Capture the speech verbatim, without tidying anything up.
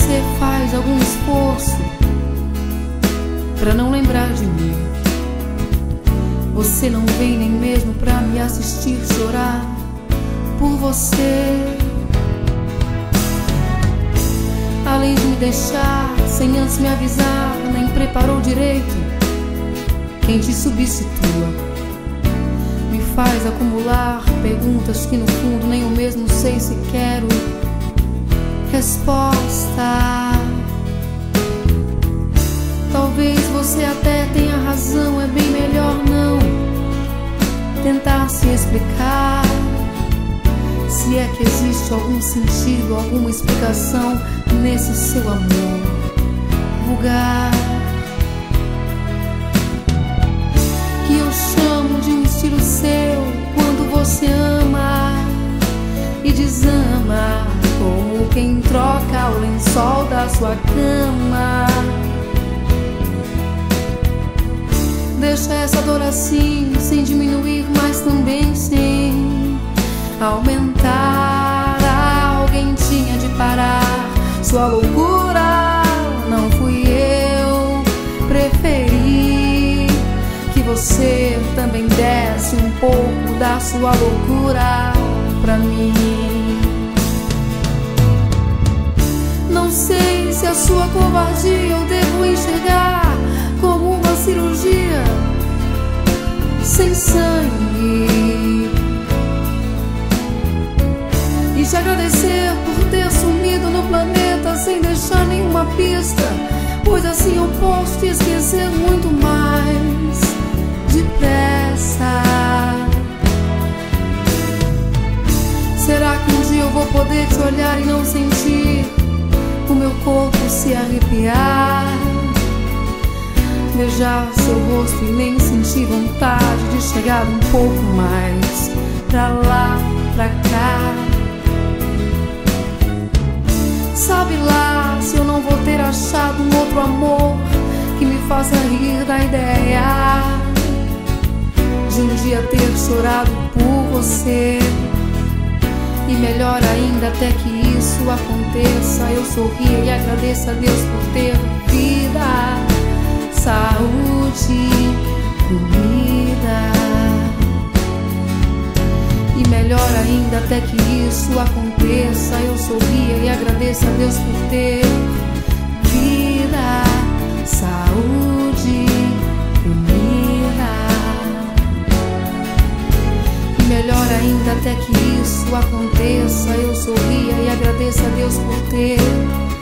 você faz algum esforço pra não lembrar de mim. Você não vem nem mesmo pra me assistir chorar por você. Além de me deixar sem antes me avisar, nem preparou direito quem te substitua. Me faz acumular perguntas que no fundo nem eu mesmo sei se quero resposta. Talvez você até tenha razão, é bem melhor não tentar se explicar. Se é que existe algum sentido, alguma explicação nesse seu amor vulgar, que eu chamo de um estilo seu, quando você ama e desama, como quem troca o lençol da sua cama. Deixa essa dor assim, sem diminuir, mas também sem aumentar. Alguém tinha de parar sua loucura, não fui eu. Preferi que você também desse um pouco da sua loucura pra mim. Não sei se a sua covardia eu devo enxergar como uma cirurgia sem sangue, e te agradecer por ter sumido no planeta sem deixar nenhuma pista, pois assim eu posso te esquecer muito mais depressa. Será que um dia eu vou poder te olhar e não sentir o meu corpo se arrepiar? Beijar seu rosto e nem sentir vontade de chegar um pouco mais pra lá, pra cá. Sabe lá se eu não vou ter achado um outro amor que me faça rir da ideia de um dia ter chorado por você. E melhor ainda, até que isso aconteça, eu sorria e agradeça a Deus por ter vida, saúde, comida. E melhor ainda, até que isso aconteça, eu sorria e agradeça a Deus por ter vida, saúde, comida. E melhor ainda, até que isso aconteça, eu sorria e agradeça a Deus por ter